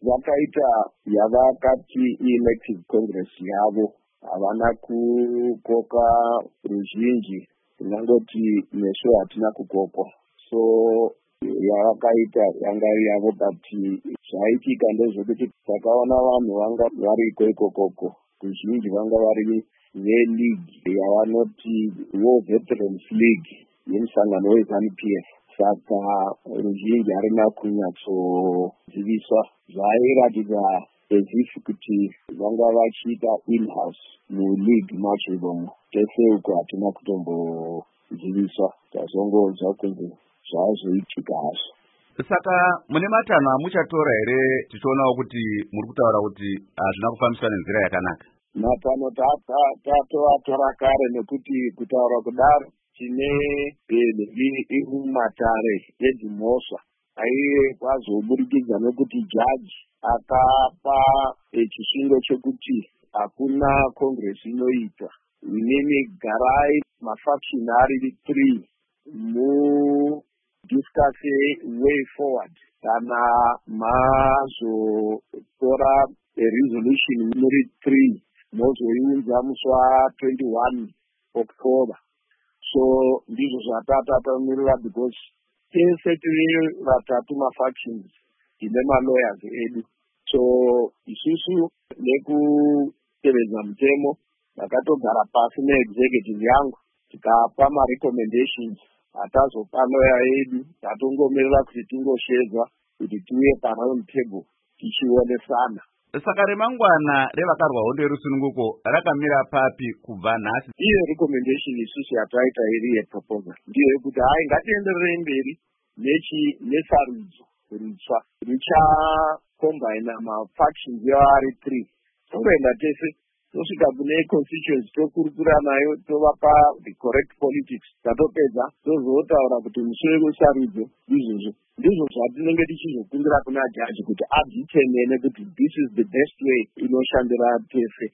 vakaita yavakati elective congress yavo havana kukoka ruzhinji, tinangoti nesu hatina kukokwa. So yavakaita yanga yavo, but zvaitika ndezvekuti takaona vanhu vanga variko ikokoko ruzhinji vanga vari veleague yavanoti War Veterans League yemusangano weZANU-PF. Saka ruzhinji harina kunyatsoziviswa. Zvairatidza as kuti vanga vachiita in-house muleague macho imomo. Tese uko hatina kutomboziviswa, tazongonzwa kunze zvazoitika hazvo. Saka mune matanho amuchatora here tichionawo kuti muri kutaura kuti hazvina kufambiswa nenzira yakanaka? Matanho tatoatora kare, nekuti kutaura kudaro tine bheni mumatare edzimhosva aiye kwazoburikidza nekuti jaji akapa chisvingo chekuti hakuna congress inoitwa. Inini garai mafaction ari 3 discuss way forward kana mazotora resolution muri 3 mozoiunza musi wa21 October. So ndizvo zvatatamirira, because tese tiri vatatu mafactions tine malawyers edu. So isusu nekutevedza mutemo takatogara pasi neexecutive yangu tikapa marecommendations. Hatazopa lawyer edu, tatongomirira kuti tingoshedzwa kuti tiuye paround table tichionesana. Saka remangwana revakarwa hondo yerusununguko rakamira papi kubva nhasi? Iyo recommendation isusu yataita iri yeproposal ndiyo yekuti hai ngatienderere mberi nesarudzo ritsva richacombine mafactions yavari 3. Tongoenda tese tosvika kune constituency tokurukura nayo, tovapa the correct politics, tatopedza tozotaura kuti musi wesarudzo izvozvo ndizvo zvatinenge tichizokumbira kuna jaji kuti adzitendene kuti this is the best way inoshandira tese.